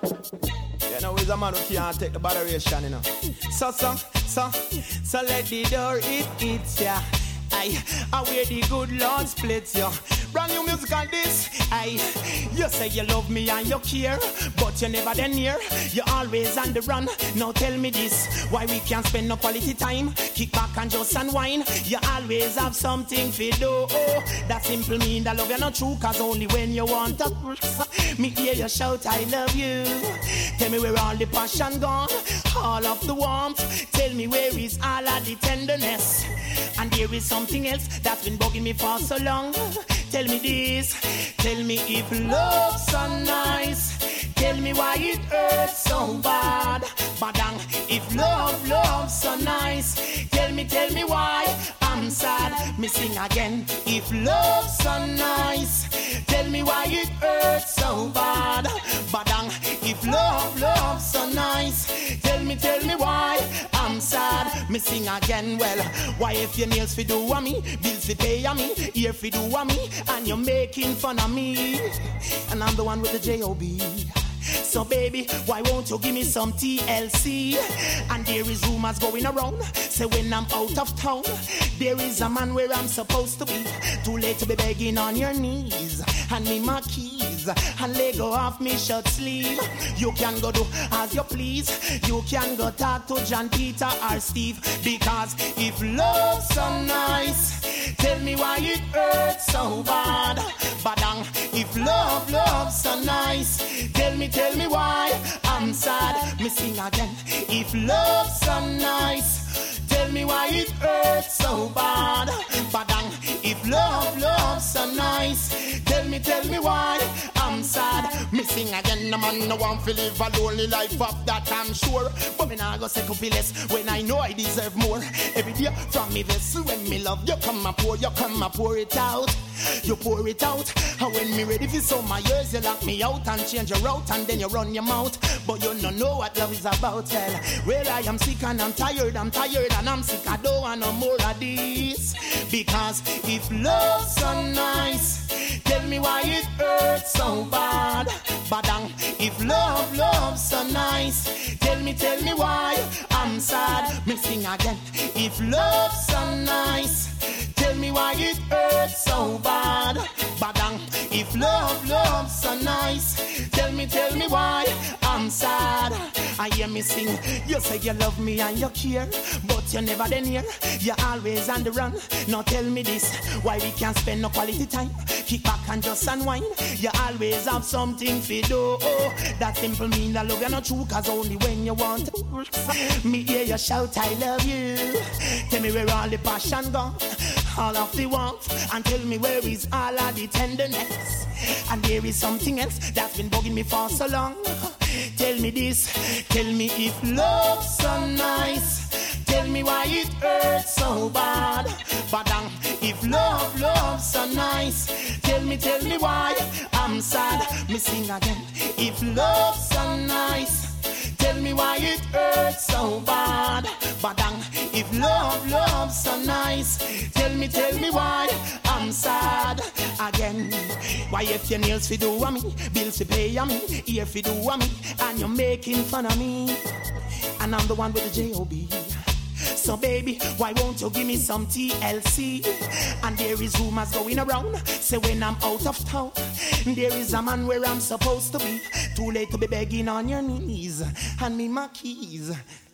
You know, he's a man who can't take the botheration, you know. So let the door it ya. I wear the good Lord splits ya. Brand new music on this. You say you love me and you care, but you never then near. You're always on the run. Now tell me this, why we can't spend no quality time? Kick back and just unwind. You always have something to do. That simple mean that love you not true, cause only when you want to me hear you shout I love you. Tell me where all the passion gone, all of the warmth. Tell me where is all of the tenderness. And there is something else that's been bugging me for so long. Tell me this, tell me if love's so nice. Tell me why it hurts so bad. Badang, if love's so nice. Tell me why I'm sad. Me sing again. If love's so nice. Tell me why it hurts so bad. Badang, if love's so nice. Tell me why I'm sad. Me sing again. Well, why if your nails fi do a me, bills fi pay a me, ear fi do a me, and you're making fun of me, and I'm the one with the J.O.B. So baby, why won't you give me some TLC? And there is rumors going around, say when I'm out of town, there is a man where I'm supposed to be. Too late to be begging on your knees. Hand me my keys and let go off me shirt sleeve. You can go do as you please. You can go talk to John, Peter or Steve. Because if love's so nice, tell me why it hurts so bad. Badang, if love's so nice, tell me why I'm sad. Me sing again. If love's so nice, tell me why it hurts so bad. Badang, if love's so nice, tell me why I'm sad. Me sing again. No man no want to live a lonely life, of that I'm sure. But me nah go second for less when I know I deserve more. Every day from me this, when me love you come and pour it out. You pour it out. And when me ready for some my years, you lock me out and change your route, and then you run your mouth. But you don't know what love is about. Well, I am sick and I'm tired and I'm sick. I don't want no more of this. Because if love's so nice, tell me why it hurts so bad. Badang, if love's so nice, tell me why I'm sad. Me sing again. If love's so nice, tell me why it hurts so bad. Badang, if love's so nice, tell me why I'm sad. I hear me sing. You say you love me and you care, but you never then near. You're always on the run. Now tell me this, why we can't spend no quality time? Kick back and just unwind. You always have something to do. That simple mean that love you not true, cause only when you want to me hear you shout I love you. Tell me where all the passion gone, all of the warmth, and tell me where is all of the tenderness. And there is something else that's been bugging me for so long. Tell me this, tell me if love's so nice, tell me why it hurts so bad. Badang, if love's so nice, tell me why I'm sad. Me sing again. If love's so nice, tell me why it hurts so bad. Badang, if love's so nice, tell me why I'm sad again. Why if your nails fi do a me, bills fi pay a me, ear fi do a me, and you're making fun of me, and I'm the one with the J.O.B. So baby, why won't you give me some TLC? And there is rumors going around, say when I'm out of town, there is a man where I'm supposed to be. Too late to be begging on your knees. Hand me my keys